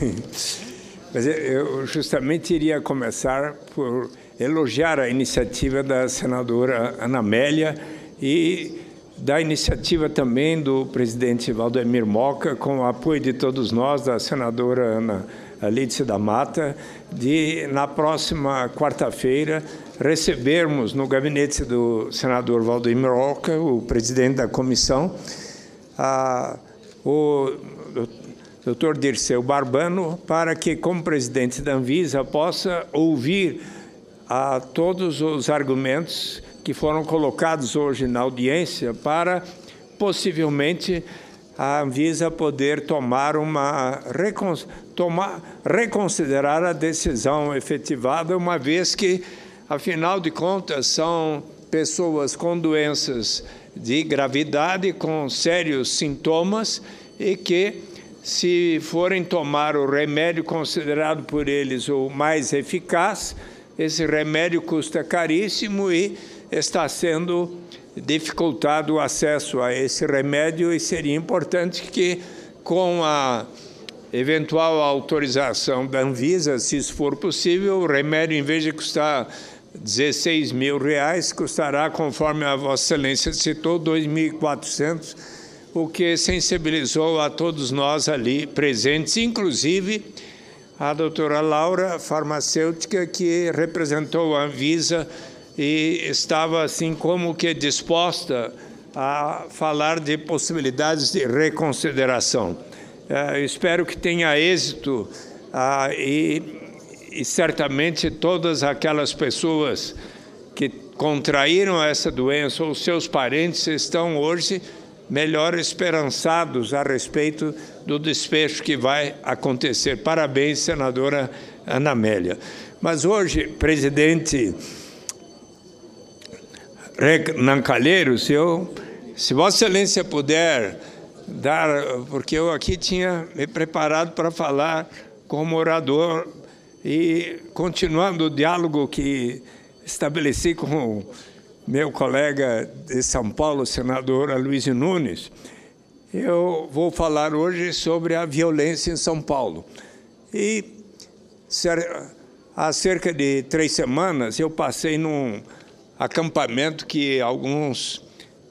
Mas eu justamente iria começar por elogiar a iniciativa da senadora Ana Amélia e da iniciativa também do presidente Valdemir Moca, com o apoio de todos nós, da senadora Ana Lídice da Mata, de, na próxima quarta-feira, recebermos no gabinete do senador Valdemir Moca, o presidente da comissão, o Dr. Dirceu Barbano, para que, como presidente da Anvisa, possa ouvir todos os argumentos que foram colocados hoje na audiência para, possivelmente, a Anvisa poder reconsiderar a decisão efetivada, uma vez que, afinal de contas, são pessoas com doenças de gravidade, com sérios sintomas, e que, se forem tomar o remédio considerado por eles o mais eficaz, esse remédio custa caríssimo e está sendo dificultado o acesso a esse remédio, e seria importante que, com a eventual autorização da Anvisa, se isso for possível, o remédio, em vez de custar R$16 mil, custará, conforme a Vossa Excelência citou, R$2.400, o que sensibilizou a todos nós ali presentes, inclusive a doutora Laura, farmacêutica, que representou a Anvisa e estava, assim, como que disposta a falar de possibilidades de reconsideração. Espero que tenha êxito e certamente todas aquelas pessoas que contraíram essa doença ou seus parentes estão hoje melhor esperançados a respeito do desfecho que vai acontecer. Parabéns, senadora Ana Amélia. Mas hoje, presidente Renan Calheiros, se Vossa Excelência puder dar, porque eu aqui tinha me preparado para falar como orador, e continuando o diálogo que estabeleci com meu colega de São Paulo, senador Aloysio Nunes, eu vou falar hoje sobre a violência em São Paulo. E há cerca de 3 semanas eu passei num acampamento que alguns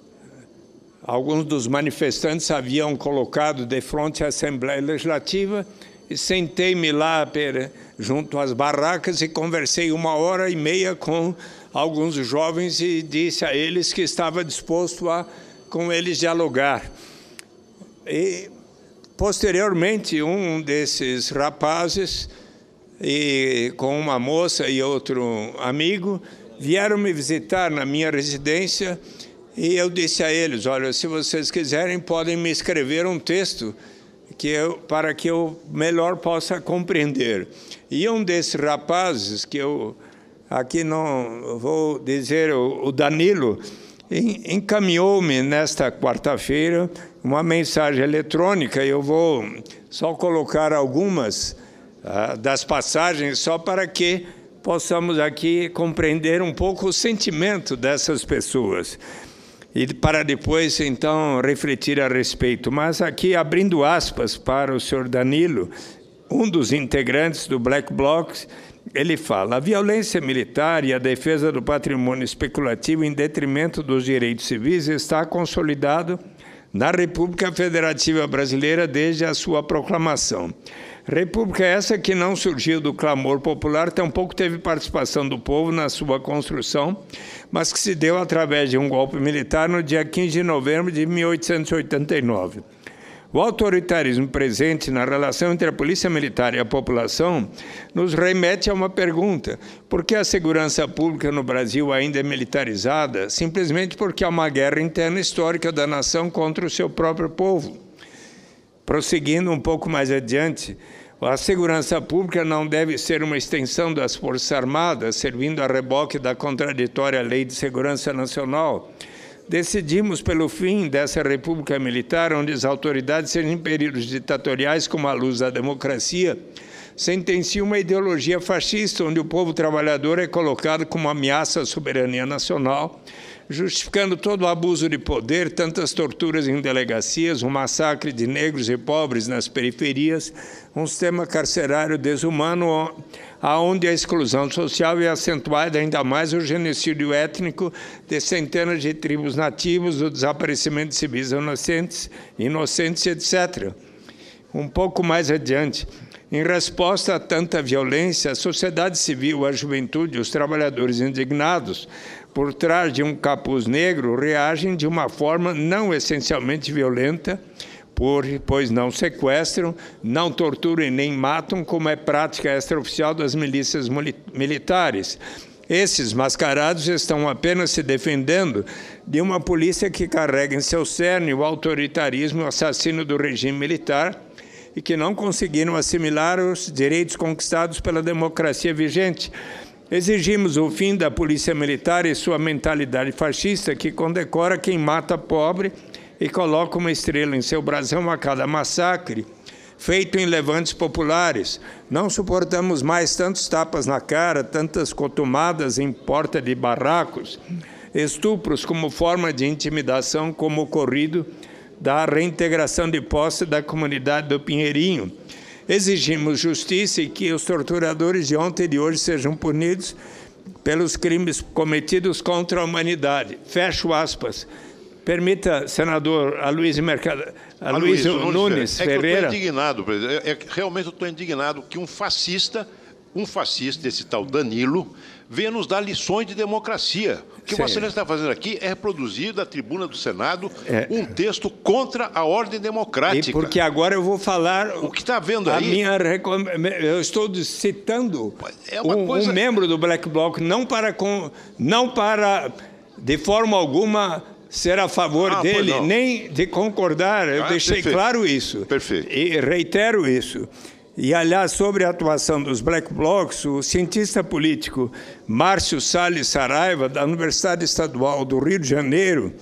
dos manifestantes haviam colocado de frente à Assembleia Legislativa, e sentei-me lá junto às barracas e conversei 1h30 com alguns jovens e disse a eles que estava disposto a com eles dialogar. E, posteriormente, um desses rapazes, com uma moça e outro amigo, vieram me visitar na minha residência, e eu disse a eles: olha, se vocês quiserem, podem me escrever um texto para que eu melhor possa compreender. E um desses rapazes, que eu aqui não vou dizer, o Danilo, encaminhou-me nesta quarta-feira uma mensagem eletrônica. Eu vou só colocar algumas das passagens, só para que possamos aqui compreender um pouco o sentimento dessas pessoas, e para depois, então, refletir a respeito. Mas aqui, abrindo aspas para o senhor Danilo, um dos integrantes do Black Bloc, ele fala: a violência militar e a defesa do patrimônio especulativo em detrimento dos direitos civis está consolidado na República Federativa Brasileira desde a sua proclamação. República essa que não surgiu do clamor popular, tampouco teve participação do povo na sua construção, mas que se deu através de um golpe militar no dia 15 de novembro de 1889. O autoritarismo presente na relação entre a polícia militar e a população nos remete a uma pergunta: por que a segurança pública no Brasil ainda é militarizada? Simplesmente porque há uma guerra interna histórica da nação contra o seu próprio povo. Prosseguindo um pouco mais adiante, a segurança pública não deve ser uma extensão das Forças Armadas, servindo a reboque da contraditória Lei de Segurança Nacional. Decidimos pelo fim dessa república militar, onde as autoridades sejam em períodos ditatoriais como a luz da democracia, sentencia uma ideologia fascista, onde o povo trabalhador é colocado como ameaça à soberania nacional, justificando todo o abuso de poder, tantas torturas em delegacias, um massacre de negros e pobres nas periferias, um sistema carcerário desumano, onde a exclusão social é acentuada ainda mais o genocídio étnico de centenas de tribos nativas, o desaparecimento de civis inocentes, etc. Um pouco mais adiante, em resposta a tanta violência, a sociedade civil, a juventude, os trabalhadores indignados, por trás de um capuz negro, reagem de uma forma não essencialmente violenta, pois não sequestram, não torturam e nem matam, como é prática extraoficial das milícias militares. Esses mascarados estão apenas se defendendo de uma polícia que carrega em seu cerne o autoritarismo assassino do regime militar e que não conseguiram assimilar os direitos conquistados pela democracia vigente. Exigimos o fim da polícia militar e sua mentalidade fascista que condecora quem mata pobre e coloca uma estrela em seu brasão a cada massacre, feito em levantes populares. Não suportamos mais tantos tapas na cara, tantas cotumadas em porta de barracos, estupros como forma de intimidação, como ocorrido da reintegração de posse da comunidade do Pinheirinho. Exigimos justiça e que os torturadores de ontem e de hoje sejam punidos pelos crimes cometidos contra a humanidade. Fecho aspas. Permita, senador Aloysio Nunes Ferreira. Eu estou indignado, presidente. Realmente eu estou indignado que um fascista, esse tal Danilo, venha nos dar lições de democracia. O que Vossa Excelência está fazendo aqui é reproduzir da tribuna do Senado um texto contra a ordem democrática. E porque agora eu vou falar... O que está vendo aí... Eu estou citando um membro do Black Bloc, não para de forma alguma ser a favor dele, nem de concordar. Eu deixei claro isso. Perfeito. E reitero isso. E, aliás, sobre a atuação dos Black Blocs, o cientista político Márcio Salles Saraiva, da Universidade Estadual do Rio de Janeiro,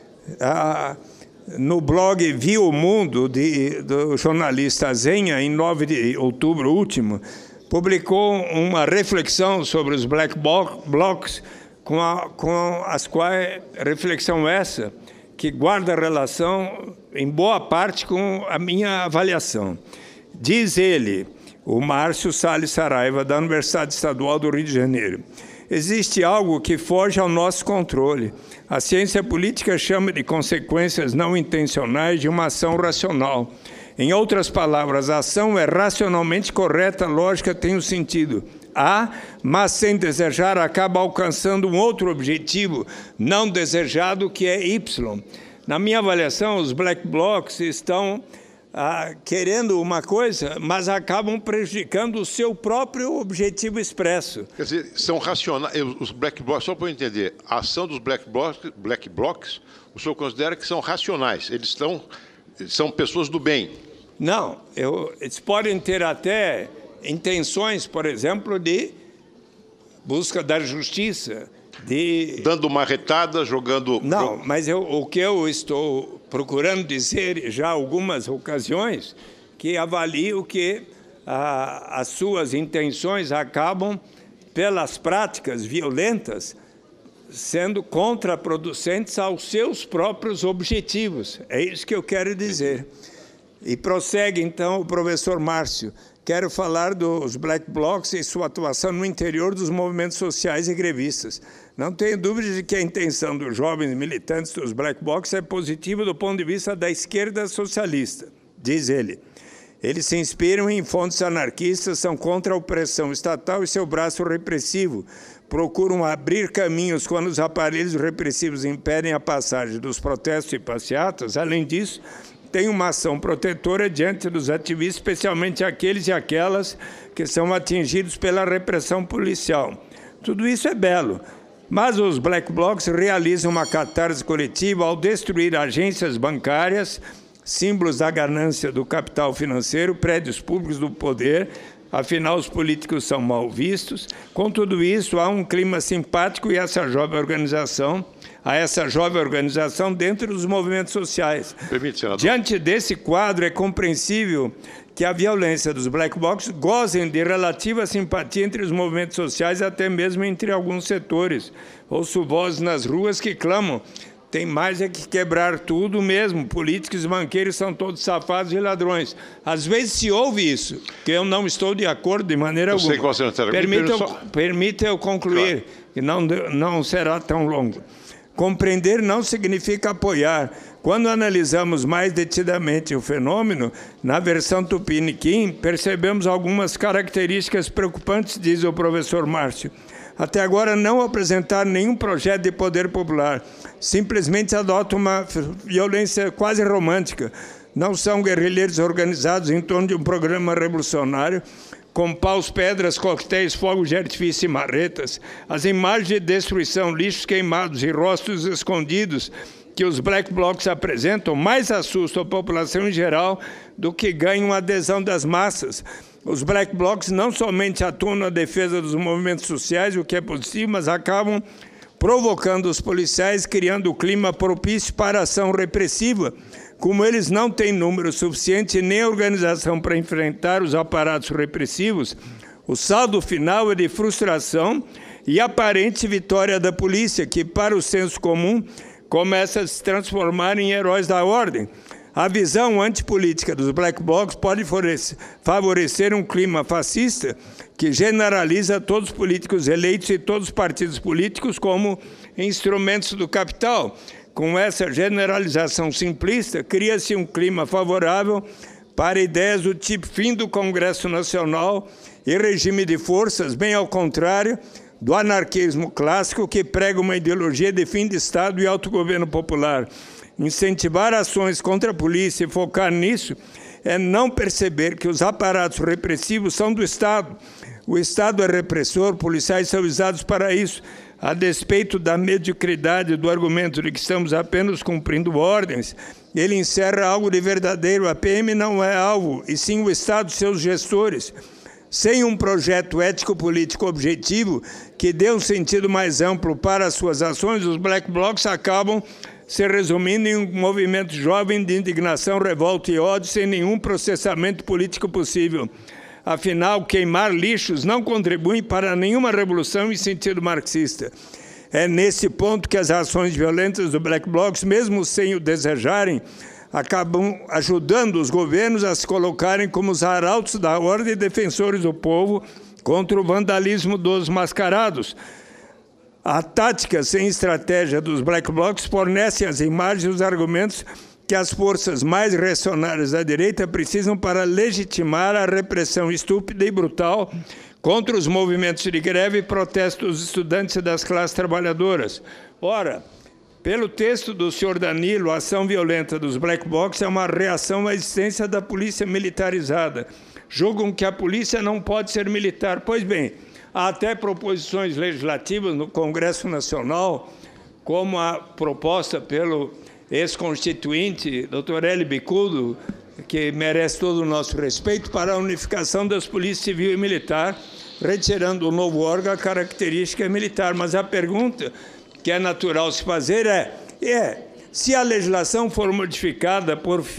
no blog Viu o Mundo, do jornalista Zenha, em 9 de outubro último, publicou uma reflexão sobre os Black Blocs, com as quais reflexão essa, que guarda relação, em boa parte, com a minha avaliação. Diz ele, o Márcio Salles Saraiva, da Universidade Estadual do Rio de Janeiro, existe algo que foge ao nosso controle. A ciência política chama de consequências não intencionais de uma ação racional. Em outras palavras, a ação é racionalmente correta, a lógica tem um sentido A, mas sem desejar acaba alcançando um outro objetivo não desejado, que é Y. Na minha avaliação, os Black Blocs estão querendo uma coisa, mas acabam prejudicando o seu próprio objetivo expresso. Quer dizer, são racionais. Os Black Blocs, só para eu entender, a ação dos Black Blocs, o senhor considera que são racionais, eles são pessoas do bem? Não, eles podem ter até intenções, por exemplo, de busca da justiça, dando marretada, jogando... Não, mas o que eu estou procurando dizer já algumas ocasiões, que avalio que as suas intenções acabam, pelas práticas violentas, sendo contraproducentes aos seus próprios objetivos. É isso que eu quero dizer. E prossegue, então, o professor Márcio. Quero falar dos Black Blocs e sua atuação no interior dos movimentos sociais e grevistas. Não tenho dúvida de que a intenção dos jovens militantes dos Black Blocs é positiva do ponto de vista da esquerda socialista, diz ele. Eles se inspiram em fontes anarquistas, são contra a opressão estatal e seu braço repressivo. Procuram abrir caminhos quando os aparelhos repressivos impedem a passagem dos protestos e passeatas. Além disso, tem uma ação protetora diante dos ativistas, especialmente aqueles e aquelas que são atingidos pela repressão policial. Tudo isso é belo, mas os Black Blocs realizam uma catarse coletiva ao destruir agências bancárias, símbolos da ganância do capital financeiro, prédios públicos do poder. Afinal, os políticos são mal vistos. Com tudo isso, há um clima simpático a essa jovem organização dentro dos movimentos sociais. Permite, senador. Diante desse quadro, é compreensível que a violência dos black blocs gozem de relativa simpatia entre os movimentos sociais, até mesmo entre alguns setores. Ouço vozes nas ruas que clamam: tem mais é que quebrar tudo mesmo, políticos e banqueiros são todos safados e ladrões. Às vezes se ouve isso, que eu não estou de acordo de maneira alguma. Permita eu concluir, claro, que não será tão longo. Compreender não significa apoiar. Quando analisamos mais detidamente o fenômeno, na versão Tupiniquim, percebemos algumas características preocupantes, diz o professor Márcio. Até agora não apresentaram nenhum projeto de poder popular. Simplesmente adotam uma violência quase romântica. Não são guerrilheiros organizados em torno de um programa revolucionário, com paus, pedras, coquetéis, fogos de artifício e marretas. As imagens de destruição, lixos queimados e rostos escondidos que os black blocs apresentam mais assustam a população em geral do que ganham a adesão das massas. Os black blocs não somente atuam na defesa dos movimentos sociais, o que é positivo, mas acabam provocando os policiais, criando o clima propício para a ação repressiva. Como eles não têm número suficiente nem organização para enfrentar os aparatos repressivos, o saldo final é de frustração e aparente vitória da polícia, que, para o senso comum, começa a se transformar em heróis da ordem. A visão antipolítica dos black blocs pode favorecer um clima fascista que generaliza todos os políticos eleitos e todos os partidos políticos como instrumentos do capital. Com essa generalização simplista, cria-se um clima favorável para ideias do tipo fim do Congresso Nacional e regime de forças, bem ao contrário do anarquismo clássico, que prega uma ideologia de fim de Estado e autogoverno popular. Incentivar ações contra a polícia e focar nisso é não perceber que os aparatos repressivos são do Estado. O Estado é repressor, policiais são usados para isso. A despeito da mediocridade do argumento de que estamos apenas cumprindo ordens, ele encerra algo de verdadeiro. A PM não é alvo, e sim o Estado e seus gestores. Sem um projeto ético-político objetivo que dê um sentido mais amplo para as suas ações, os black blocs acabam se resumindo em um movimento jovem de indignação, revolta e ódio, sem nenhum processamento político possível. Afinal, queimar lixos não contribui para nenhuma revolução em sentido marxista. É nesse ponto que as ações violentas do black blocs, mesmo sem o desejarem, acabam ajudando os governos a se colocarem como os arautos da ordem e defensores do povo contra o vandalismo dos mascarados. A tática sem estratégia dos black blocs fornece as imagens e os argumentos que as forças mais reacionárias da direita precisam para legitimar a repressão estúpida e brutal contra os movimentos de greve e protesto dos estudantes e das classes trabalhadoras. Ora, pelo texto do senhor Danilo, a ação violenta dos black blocs é uma reação à existência da polícia militarizada. Julgam que a polícia não pode ser militar. Pois bem, há até proposições legislativas no Congresso Nacional, como a proposta pelo ex-constituinte, Dr. Hélio Bicudo, que merece todo o nosso respeito, para a unificação das polícias civil e militar, retirando o novo órgão a característica militar. Mas a pergunta que é natural se fazer se a legislação for modificada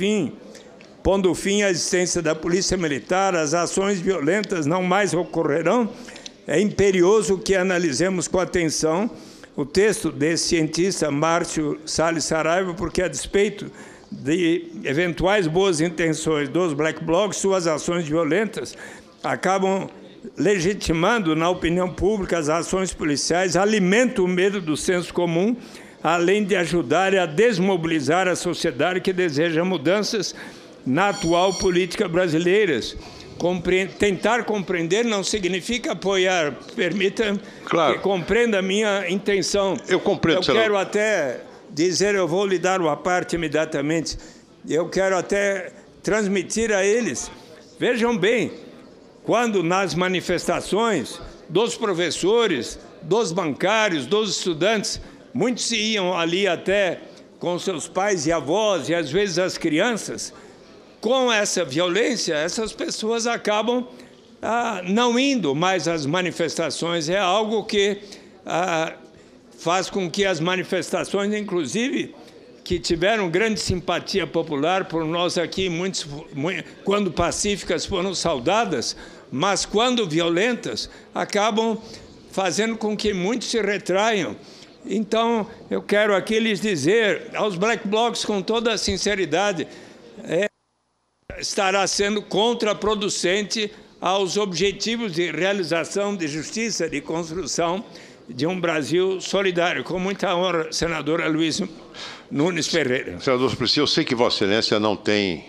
pondo fim à existência da polícia militar, as ações violentas não mais ocorrerão? É imperioso que analisemos com atenção o texto desse cientista Márcio Salles Saraiva, porque, a despeito de eventuais boas intenções dos black blocs, suas ações violentas acabam legitimando na opinião pública as ações policiais, alimentam o medo do senso comum, além de ajudar a desmobilizar a sociedade que deseja mudanças na atual política brasileira. Tentar compreender não significa apoiar. Permita que compreenda a minha intenção. Eu compreendo. Eu quero até dizer, eu vou lhe dar uma parte imediatamente, eu quero até transmitir a eles. Vejam bem, quando nas manifestações dos professores, dos bancários, dos estudantes, muitos iam ali até com seus pais e avós, e às vezes as crianças, com essa violência, essas pessoas acabam não indo mais às manifestações. É algo que faz com que as manifestações, inclusive, que tiveram grande simpatia popular por nós aqui, quando pacíficas foram saudadas, mas quando violentas, acabam fazendo com que muitos se retraiam. Então, eu quero aqui lhes dizer, aos Black Blocs, com toda a sinceridade, estará sendo contraproducente aos objetivos de realização de justiça, de construção de um Brasil solidário. Com muita honra, senadora Luiz Nunes Ferreira. Senador Suplicy, eu sei que Vossa Excelência não tem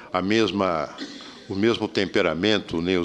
o mesmo temperamento, nem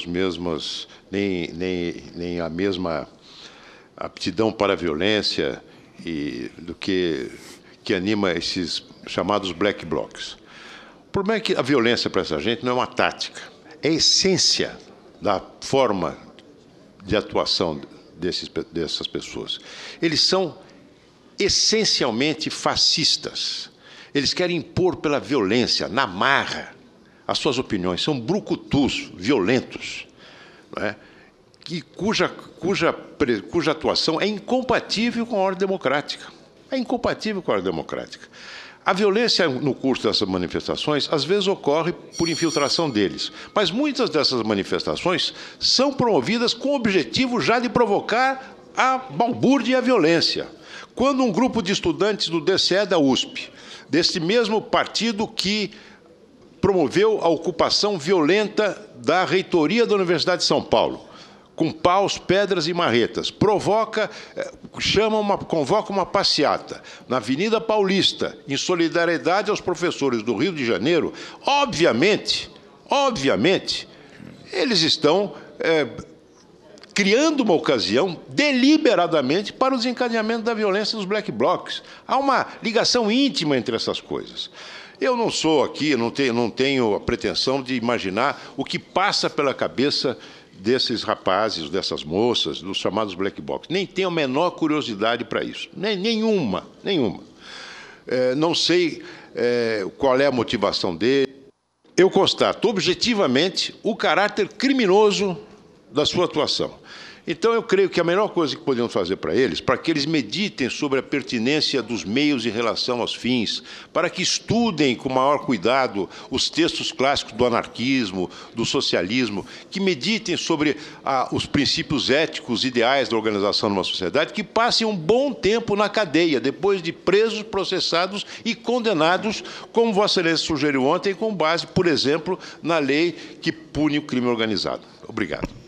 a mesma aptidão para a violência do que anima esses chamados Black Blocs. O problema é que a violência para essa gente não é uma tática, é a essência da forma de atuação dessas pessoas. Eles são essencialmente fascistas. Eles querem impor pela violência, na marra, as suas opiniões. São brucutus, violentos, não é? Cuja atuação é incompatível com a ordem democrática. É incompatível com a ordem democrática. A violência no curso dessas manifestações, às vezes, ocorre por infiltração deles. Mas muitas dessas manifestações são promovidas com o objetivo já de provocar a balbúrdia e a violência. Quando um grupo de estudantes do DCE da USP, deste mesmo partido que promoveu a ocupação violenta da reitoria da Universidade de São Paulo, com paus, pedras e marretas, convoca uma passeata na Avenida Paulista, em solidariedade aos professores do Rio de Janeiro, obviamente, eles estão criando uma ocasião deliberadamente para o desencadeamento da violência dos Black Blocs. Há uma ligação íntima entre essas coisas. Eu não sou aqui, não tenho a pretensão de imaginar o que passa pela cabeça desses rapazes, dessas moças, dos chamados Black Blocs. Nem tenho a menor curiosidade para isso. Nenhuma. Não sei qual é a motivação dele. Eu constato objetivamente o caráter criminoso da sua atuação. Então, eu creio que a melhor coisa que podemos fazer para que eles meditem sobre a pertinência dos meios em relação aos fins, para que estudem com maior cuidado os textos clássicos do anarquismo, do socialismo, que meditem sobre os princípios éticos ideais da organização numa sociedade, que passem um bom tempo na cadeia, depois de presos, processados e condenados, como Vossa Excelência sugeriu ontem, com base, por exemplo, na lei que pune o crime organizado. Obrigado.